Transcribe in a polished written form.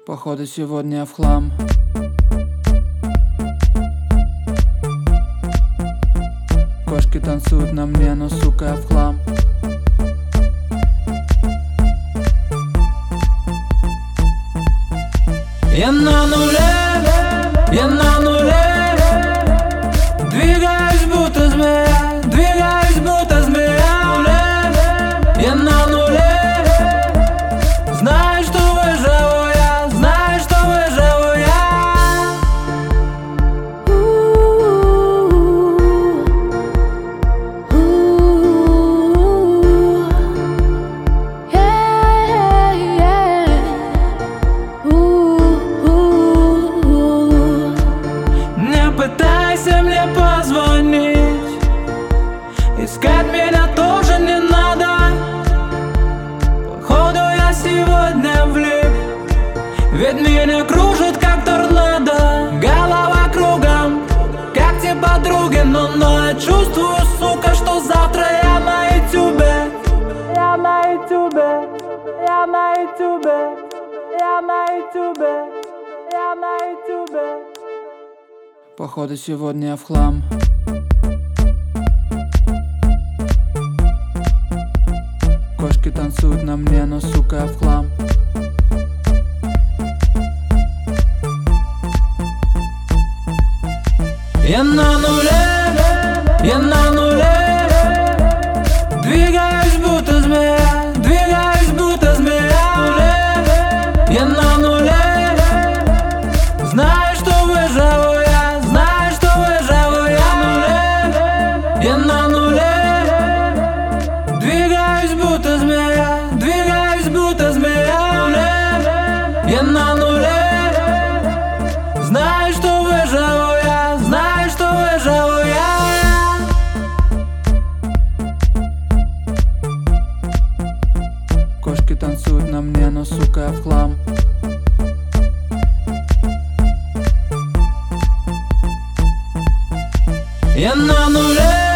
Походу сегодня в хлам. Кошки танцуют на мне, но сука в хлам. Я на нуле, я на нуле. Двигаюсь будто змея, двигаюсь будто змея. Я на нуле. Знаю, что выживу я, знаю, что выживу я. Не пытайся мне позвонить, искать меня тоже не надо. Походу я сегодня влип, ведь меня кружит как торнадо. Голова кругом, как те подруги, но я чувствую, сука, что завтра я на ютубе. Я на ютубе, я на ютубе, я на ютубе, я на ютубе. Походу сегодня в хлам. Кошки танцуют на мне, но сука в хлам. Я на нуле, я на нуле. Двигаюсь будто змея, двигаюсь будто змея. Я на нуле. Знаю, что выживу я, знаю, что выживу я. Я на нуле. Двигаюсь будто змея, двигаюсь будто змея. Я на нуле. Знаю, что выживу я, знаю, что выживу я. Кошки танцуют на мне, но сука в хлам. Я на нуле.